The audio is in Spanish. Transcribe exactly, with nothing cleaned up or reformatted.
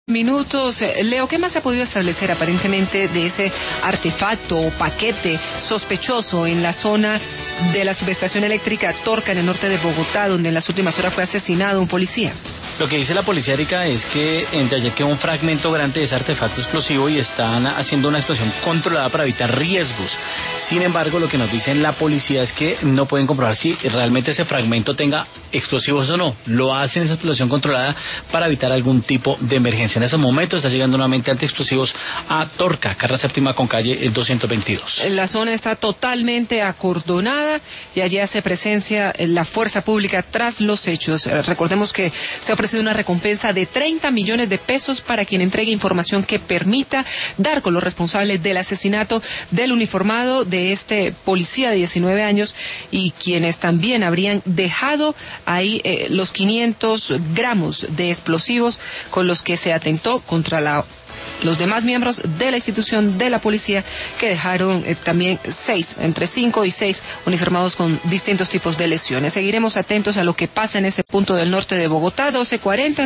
Minutos. Leo, ¿qué más se ha podido establecer aparentemente de ese artefacto o paquete sospechoso en la zona de la subestación eléctrica Torca, en el norte de Bogotá, donde en las últimas horas fue asesinado un policía? Lo que dice la policía, Erika, es que de allí quedó un fragmento grande de ese artefacto explosivo y están haciendo una explosión controlada para evitar riesgos. Sin embargo, lo que nos dicen la policía es que no pueden comprobar si realmente ese fragmento tenga explosivos o no. Lo hacen esa explosión controlada para evitar algún tipo de emergencia. En esos momentos está llegando nuevamente antiexplosivos a Torca, carrera séptima con calle doscientos veintidós. La zona está totalmente acordonada y allí hace presencia la fuerza pública tras los hechos. Recordemos que se ha ofrecido una recompensa de treinta millones de pesos para quien entregue información que permita dar con los responsables del asesinato del uniformado de este policía de diecinueve años y quienes también habrían dejado ahí eh, los quinientos gramos de explosivos con los que se atentó contra la los demás miembros de la institución de la policía, que dejaron eh, también seis, entre cinco y seis uniformados con distintos tipos de lesiones. Seguiremos atentos a lo que pasa en ese punto del norte de Bogotá. doce cuarenta.